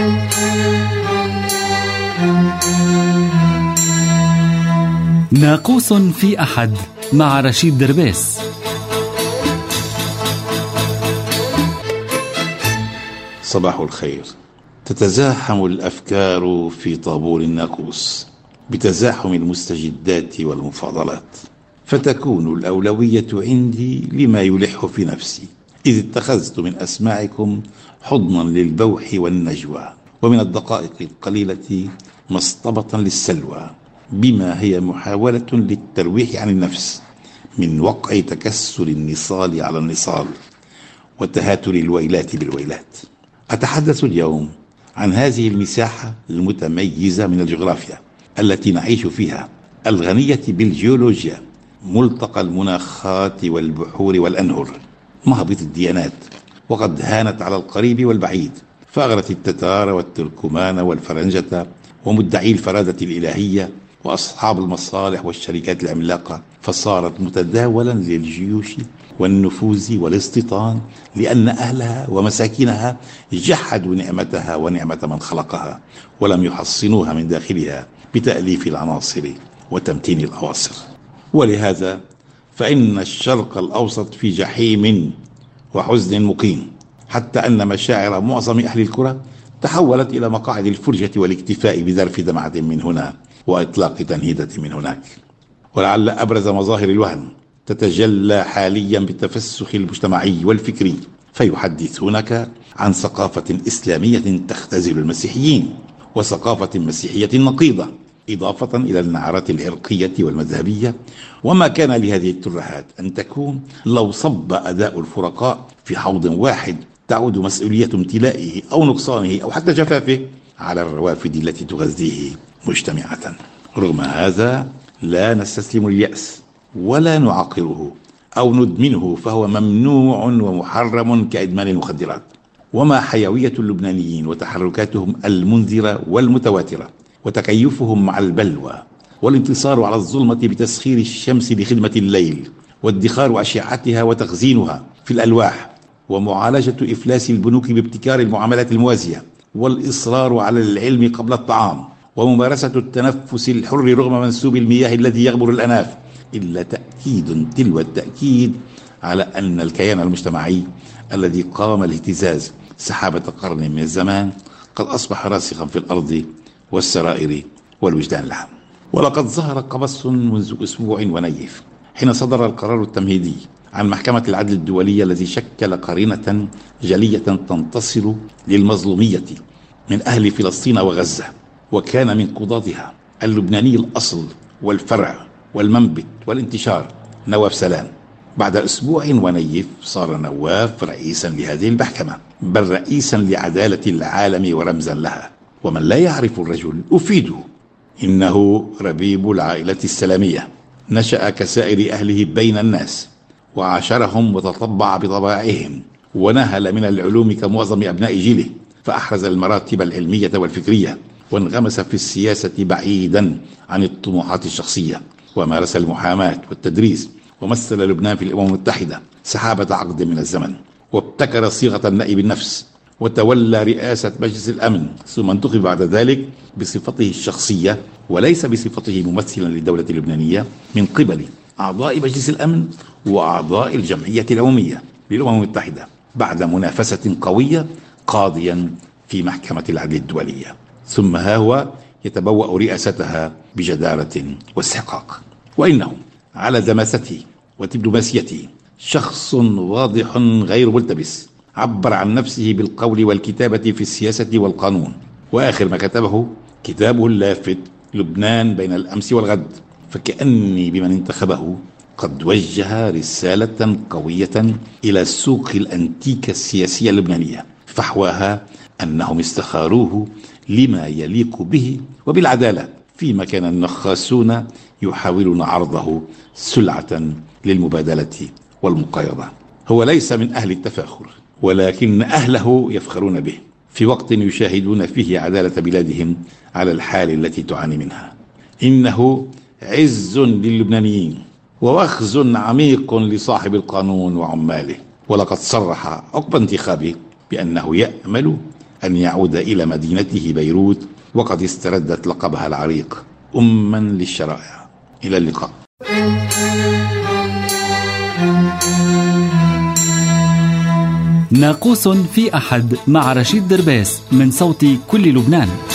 ناقوس في أحد مع رشيد دربيس. صباح الخير. تتزاحم الأفكار في طابور الناقوس بتزاحم المستجدات والمفاضلات، فتكون الأولوية عندي لما يلح في نفسي، إذ اتخذت من أسماعكم حضنا للبوح والنجوى، ومن الدقائق القليلة مصطبة للسلوى، بما هي محاولة للترويح عن النفس من وقع تكسر النصال على النصال وتهاتر الويلات بالويلات. أتحدث اليوم عن هذه المساحة المتميزة من الجغرافيا التي نعيش فيها، الغنية بالجيولوجيا، ملتقى المناخات والبحور والأنهر، مهبط الديانات، وقد هانت على القريب والبعيد، فأغرت التتار والتركمان والفرنجة ومدعي الفرادة الإلهية وأصحاب المصالح والشركات العملاقة، فصارت متداولا للجيوش والنفوذ والاستيطان، لأن أهلها ومساكنها جحدوا نعمتها ونعمة من خلقها، ولم يحصنوها من داخلها بتأليف العناصر وتمتين الأواصر. ولهذا فإن الشرق الأوسط في جحيم وحزن مقيم، حتى أن مشاعر معظم أهل الكرة تحولت إلى مقاعد الفرجة والاكتفاء بذرف دمعة من هنا وإطلاق تنهيدة من هناك. ولعل أبرز مظاهر الوهن تتجلى حاليا بالتفسخ المجتمعي والفكري، فيحدثونك عن ثقافة إسلامية تختزل المسيحيين، وثقافة مسيحية نقيضة، إضافة إلى النعرات العرقية والمذهبية، وما كان لهذه الترهات أن تكون لو صب أداء الفرقاء في حوض واحد تعود مسؤولية امتلائه أو نقصانه أو حتى جفافه على الروافد التي تغذيه مجتمعة. رغم هذا لا نستسلم لليأس ولا نعقره أو ندمنه، فهو ممنوع ومحرم كإدمان المخدرات. وما حيوية اللبنانيين وتحركاتهم المنذرة والمتواترة وتكيفهم مع البلوى والانتصار على الظلمة بتسخير الشمس لخدمة الليل وادخار أشعتها وتخزينها في الألواح ومعالجة إفلاس البنوك بابتكار المعاملات الموازية والإصرار على العلم قبل الطعام وممارسة التنفس الحر رغم منسوب المياه الذي يغمر الأناف، إلا تأكيد تلو التأكيد على أن الكيان المجتمعي الذي قام الاهتزاز سحابة قرن من الزمان قد أصبح راسخا في الأرض والسرائر والوجدان لها. ولقد ظهر قبس منذ أسبوع ونيف حين صدر القرار التمهيدي عن محكمة العدل الدولية الذي شكل قرينة جلية تنتصر للمظلومية من أهل فلسطين وغزة، وكان من قضاتها اللبناني الأصل والفرع والمنبت والانتشار نواف سلام. بعد أسبوع ونيف صار نواف رئيسا لهذه المحكمة، بل رئيسا لعدالة العالم ورمزا لها. ومن لا يعرف الرجل أفيده، إنه ربيب العائلة السلامية، نشأ كسائر أهله بين الناس وعاشرهم وتطبع بطبائعهم، ونهل من العلوم كمعظم أبناء جيله، فأحرز المراتب العلمية والفكرية، وانغمس في السياسة بعيدا عن الطموحات الشخصية، ومارس المحاماة والتدريس، ومثل لبنان في الأمم المتحدة سحابة عقد من الزمن، وابتكر صيغة النائب النفس، وتولى رئاسة مجلس الأمن، ثم انتخب بعد ذلك بصفته الشخصية وليس بصفته ممثلا للدولة اللبنانية من قبل أعضاء مجلس الأمن وأعضاء الجمعية العمومية للأمم المتحدة، بعد منافسة قوية قاضيا في محكمة العدل الدولية، ثم ها هو يتبوأ رئاستها بجدارة واستحقاق. وإنه على دماسته ودبلوماسيته شخص واضح غير ملتبس، عبر عن نفسه بالقول والكتابة في السياسة والقانون، وآخر ما كتبه كتابه اللافت لبنان بين الأمس والغد، فكأني بمن انتخبه قد وجه رسالة قوية إلى سوق الأنتيكة السياسية اللبنانية، فحواها أنهم استخاروه لما يليق به وبالعدالة، فيما كان النخاسون يحاولون عرضه سلعة للمبادلة والمقايضة. هو ليس من أهل التفاخر، ولكن أهله يفخرون به في وقت يشاهدون فيه عدالة بلادهم على الحال التي تعاني منها. إنه عز للبنانيين ووخز عميق لصاحب القانون وعماله، ولقد صرح عقب انتخابه بأنه يأمل أن يعود إلى مدينته بيروت، وقد استردت لقبها العريق أما للشرائع. إلى اللقاء. ناقوس في أحد مع رشيد دربيس، من صوت كل لبنان.